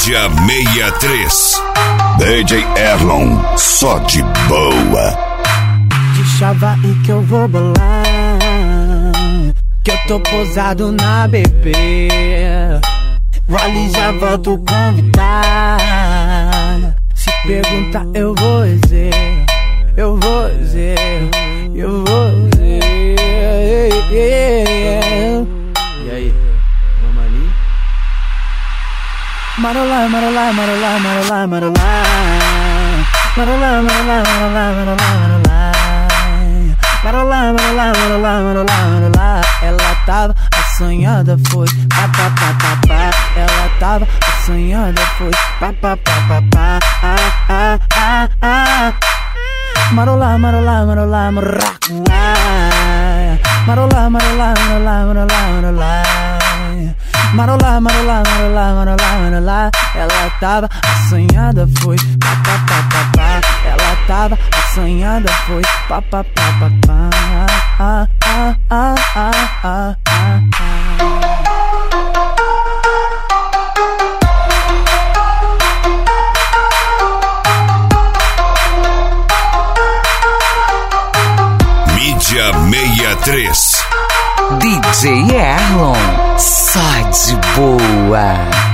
Mídia 63. DJ Erlon, só de boa. Deixava aí que eu vou bolar, que eu tô posado na BB. Vale, já volto convidar. Se perguntar eu vou dizer, eu vou dizer, eu vou dizer. E aí, vamos ali? Marolá, marolá, marolá, marolá, marolá. Marolá, marolá, marolá, marolá, marolá. Marolá, marolá, marolá, marolá, marolá. Ela tava assanhada, foi pá, pá, pá, pá, pá. Ela tava assanhada, foi pá, pá, pá, pá, pá. Marolá, marolá, marolá, marolá. Marolá, marolá, marolá, marolá, marolá. Marolá, marolá, marolá, marolá, marolá. Ela tava assanhada, foi pá, pá, pá, pá, pá. Ela tava assanhada, foi pá, pá, pá, pá, pá. Mídia 63. DJ Erlon, só de boa.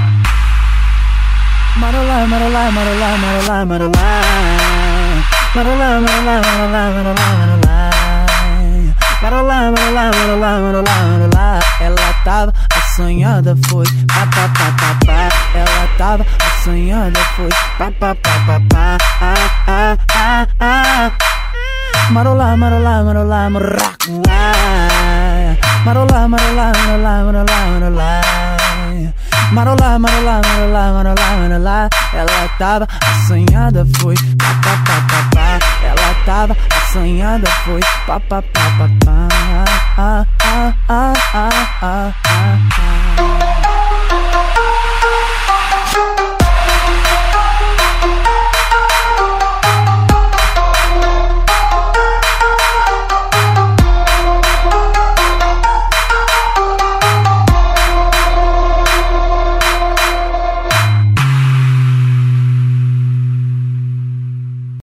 Marolá, marolá, marolá, marolá, marolá. Marolá, marolá, marolá, marolá, marolá. Marolá, marolá, marolá, marolá, marolá. Ela tava assanhada, foi pá, pá, pá, pá, pá. Ela tava assanhada, foi pá, pá, pá, pá, pá. Marolá, marolá, marolá, marolá. Marolá, marolá, marolá, marolá, marolá. Marolá, marolá, marolá, marolá, marolá. Ela tava assanhada, foi pá, pá, pá, pá, pá. Ela tava assanhada, foi pá, pá, pá, pá, pá.